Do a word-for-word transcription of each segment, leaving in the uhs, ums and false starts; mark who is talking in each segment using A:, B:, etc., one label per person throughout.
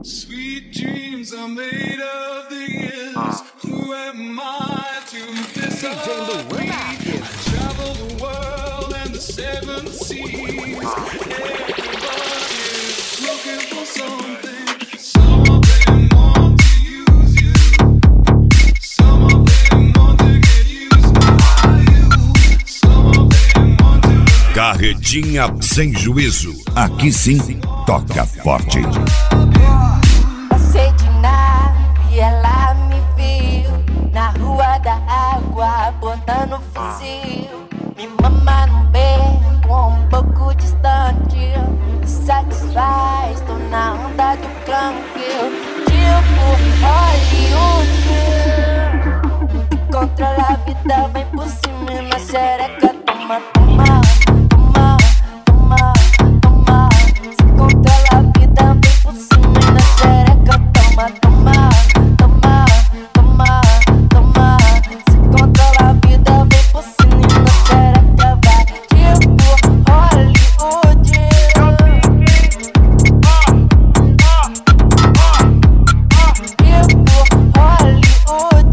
A: Sweet dreams are made of these. Uh. Who am I to disagree? Travel the world and the seven seas. Uh. Everybody's looking for something. Some of them want to use you. Some of them want to get used by you. Some of them want to.
B: Carretinha sem juízo. Aqui sim, toca forte.
C: Passei de nave e ela me viu na rua da água, botando fuzil. Me mama no beco, um pouco distante. Me satisfaz, tô na onda do crunk. Tipo Hollywood. Controla a vida, vem por cima e na xereca. Toma, toma, toma, toma, toma. Se controla a vida, vem por cima e na xereca. Toma, toma, toma, toma, toma. Se controla a vida, vem por cima e na xereca. Vai tipo Hollywood. Tipo Hollywood.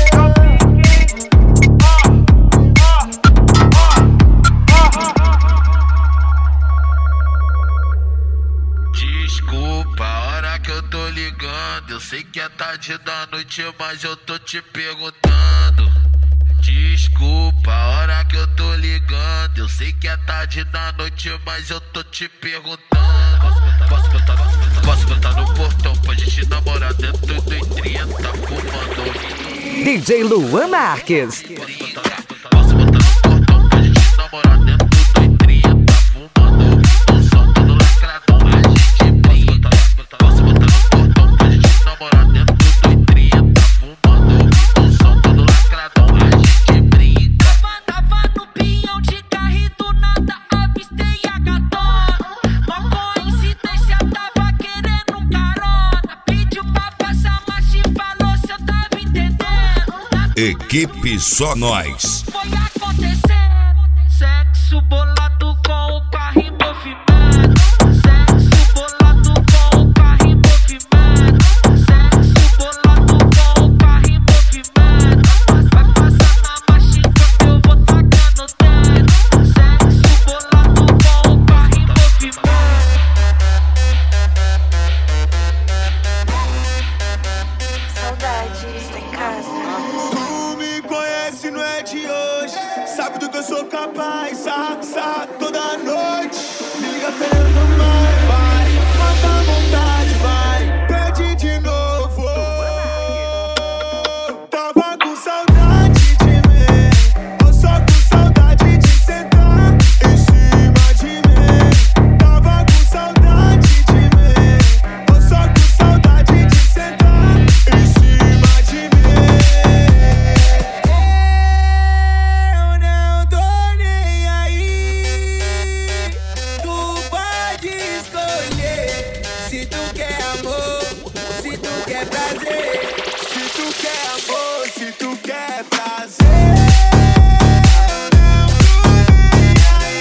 D: Desculpa a hora que eu tô ligando. Eu sei que é tarde da noite, mas eu tô te perguntando. Desculpa a hora que eu tô ligando. Eu sei que é tarde da noite, mas eu tô te perguntando. Posso botar, posso botar, posso botar, posso botar no portão pra gente namorar dentro do trinta, fumando.
E: D J Luan Marques.
D: Posso botar no portão pra gente namorar dentro do trinta, fumando. O som todo lacradão, a gente brinca. Posso botar no portão pra gente namorar dentro do trinta, fumando. O som todo lacradão, a gente brinca.
F: Tava no pinhão de carro e do nada avistei a gatona. Uma coincidência, tava querendo um carona. Pediu pra passar marcha e falou se eu tava entendendo.
B: Equipe Só Nós.
F: Foi acontecendo. Sexo bolado com o carro em movimento. Sexo bolado com o carro em movimento. Sexo bolado com o carro em movimento. Vai passar na marcha enquanto eu vou tacando dentro. Sexo bolado com o carro em movimento.
C: Saudades em casa.
G: Tu me conhece, não é de hoje. Sabe do que eu sou capaz. Sarra, sarra toda noite. Me liga querendo mais. Vai, mata a vontade, vai. Pede de novo. Tava com saudade de mim. Tô só com saudade de sentar em cima de mim. Tava com saudade de mim. Tô só com saudade de sentar em cima de mim. Eu não tô nem aí. Tu pode escolher se tu quer amor, se tu quer prazer. Se tu quer amor, se tu quer prazer. Eu não tô nem aí.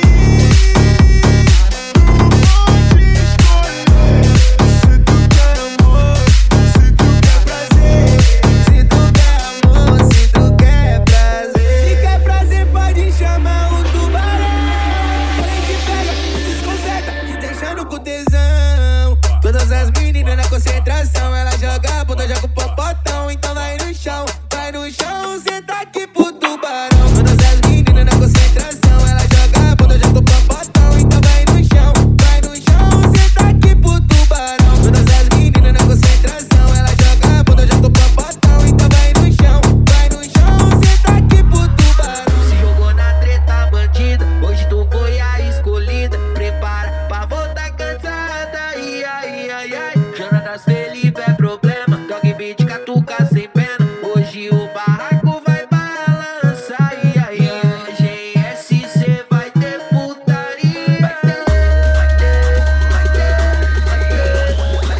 G: Tu pode escolher se tu quer amor, se tu quer prazer. Se tu quer amor, se tu quer prazer. Se quer prazer, pode chamar o tubarão. Ele te pega, desconcerta, te deixando com tesão. Todas as meninas na concentração, ela joga a bunda, joga o popotão. Então vai no chão, vai no chão, senta aqui pro tubarão. Todas as meninas na concentração, ela joga a bunda, joga o popotão. Então vai no chão, vai no chão, senta aqui pro tubarão. Todas as meninas na concentração, ela joga a bunda, joga o popotão. Então vai no chão, vai no chão, senta aqui pro tubarão. Se jogou na treta bandida, hoje tu foi a escolhida. Prepara pra voltar cansada, ai, ai, ai, ai. Jonatas Felipe é problema, dog beat catuca sem pena. Hoje o barraco vai balançar, ai, ai, ai. Hoje em S C vai ter putaria. Vai ter, vai ter, vai ter, vai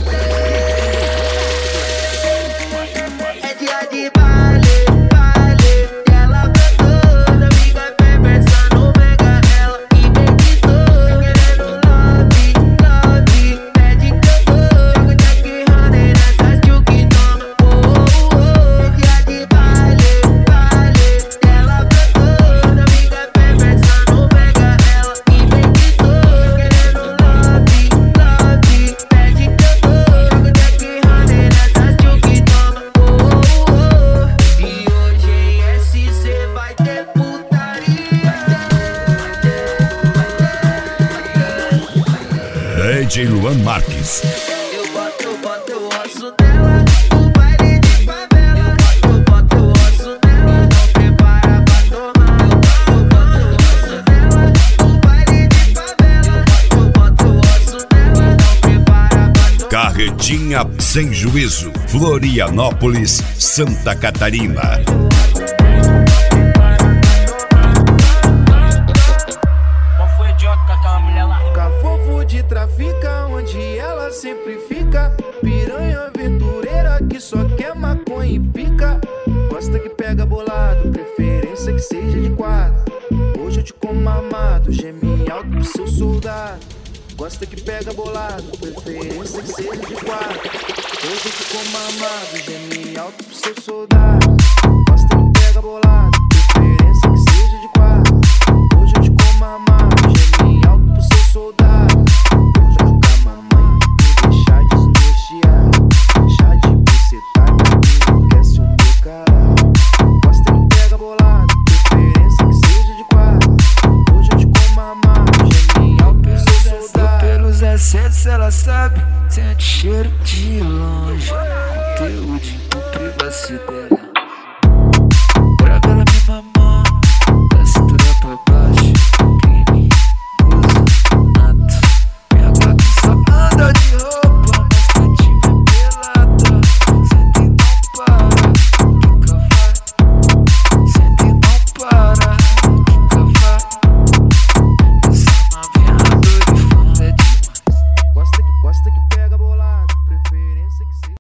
G: ter. É dia de baile, baile. E ela vai toda, amiga, vem pensando, pega ela e vem que tô querendo love, love. Pede que eu vou, jogo de aqui,
B: J Luan Marques.
F: Eu boto, eu boto o osso dela, no baile de favela. Eu boto o osso dela, não prepara pra tomar. Eu boto o osso dela, no baile de favela. Eu boto o osso dela, não prepara pra tomar.
B: Carretinha Sem Juízo, Florianópolis, Santa Catarina.
G: Cafofo de trafica, onde ela sempre fica. Piranha aventureira que só quer maconha e pica. Gosta que pega bolado, preferência que seja de quatro. Hoje eu te como armado, geme alto pro seu soldado. Gosta que pega bolado, preferência que seja de quatro. Hoje eu te como armado, geme alto pro seu soldado. Gosta que pega bolado, preferência que seja de quatro. Hoje eu te como armado, geme alto pro seu soldado. Hoje eu jogar mamãe, me deixar desnorteado. Deixar de bucetar, que enlouquece o meu caralho. Gosta que pega bolado, preferência que seja de quatro. Hoje eu te como armado, geme alto pro seu soldado.
F: Pelos acessos ela sabe, sente cheiro de longe. Conteúdo com privacidade.